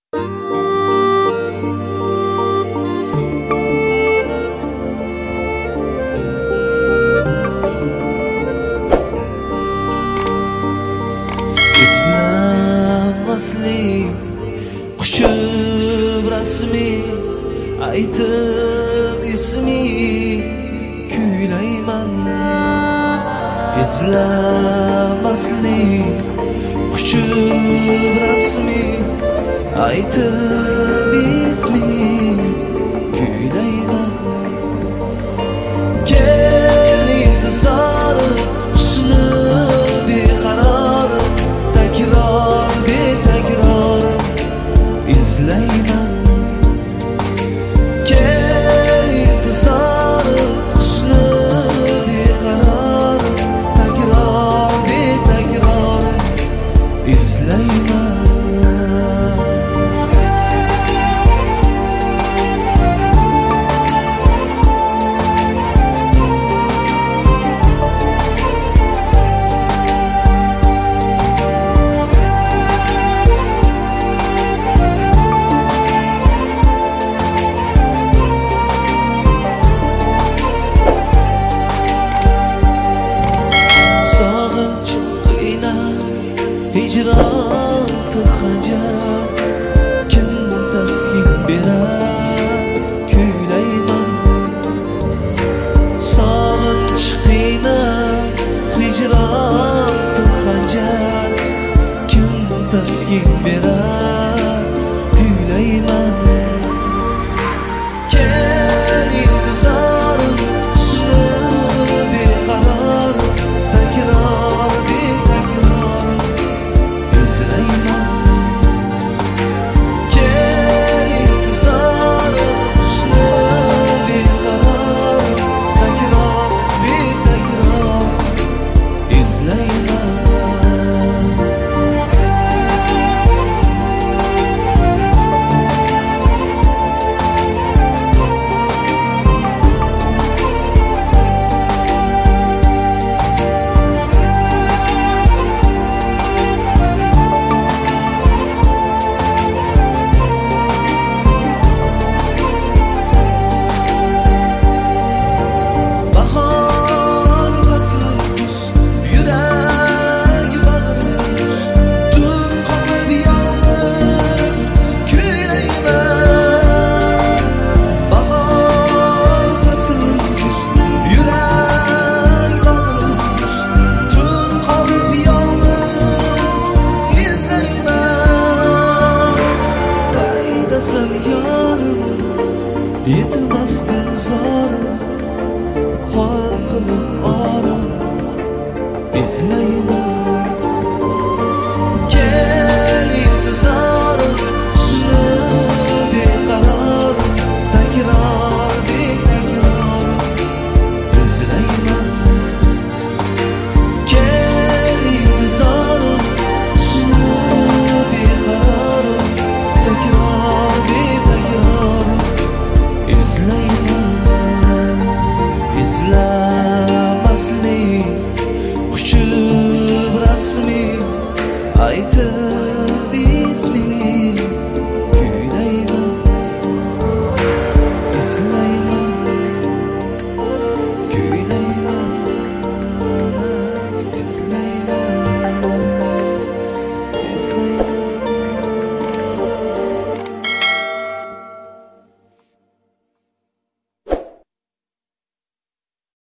Eslanmaslik quchib rasmi aytib ismi kuylayman. Eslanmaslik quchib rasmi aytib ismi kuylayman. Kel intizorim husni beqarorim, takror betakrorim izlayman. Kel intizorim husni beqarorim, takror betakrorim izlayman. Hicran tıxancar kim taskin berar kuylayman. Sog'inch qiynar hicran tıxancar kim taskin berar kuylayman. Kel intizorim husni beqarorim, takror betakrorim izlayman. Kel intizorim husni beqarorim, takror betakrorim izlayman. Yetim